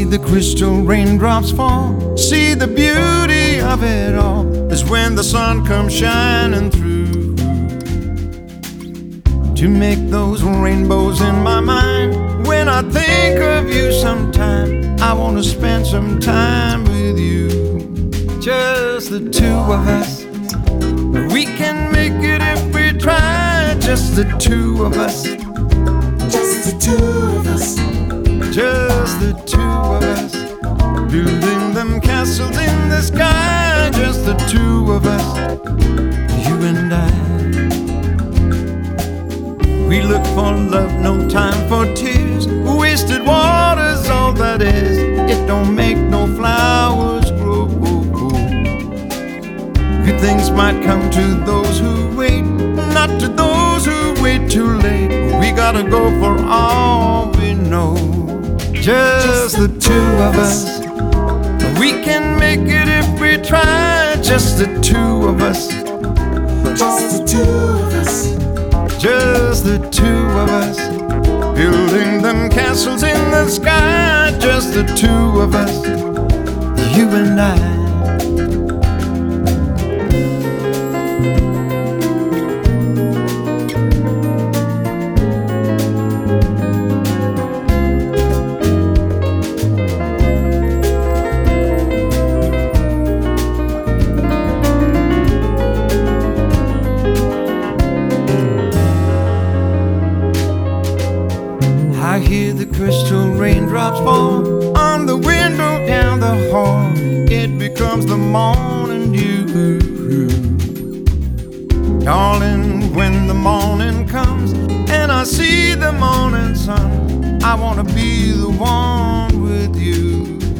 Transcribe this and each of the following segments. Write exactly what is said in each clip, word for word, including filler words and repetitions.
the crystal raindrops fall, see the beauty of it all is when the sun comes shining through to make those rainbows in my mind. When I think of you sometime, I want to spend some time with you. Just the two of us, we can make it if we try. Just the two of us, just the two of us, just the two of us, building them castles in the sky. Just the two of us, you and I. We look for love, no time for tears. Wasted water's all that is. It don't make no flowers grow. Good things might come to those who wait, not to those who wait too late. We gotta go for all we know. Just the two of us, we can make it if we try. Just the two of us, just the two of us, just the two of us, building them castles in the sky. Just the two of us, you and I. I hear the crystal raindrops fall on the window down the hall. It becomes the morning dew. Darling, when the morning comes and I see the morning sun, I wanna be the one with you.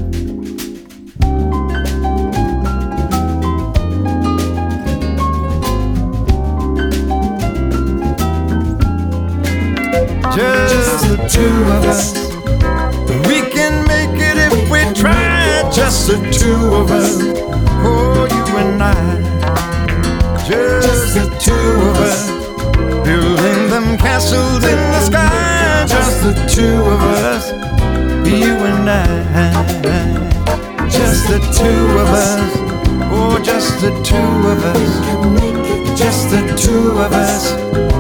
Just the two of us, we can make it if we try. Just the two of us, oh, you and I. Just the two of us, building them castles in the sky. Just the two of us, you and I. Just the two of us, oh, just the two of us. Just the two of us.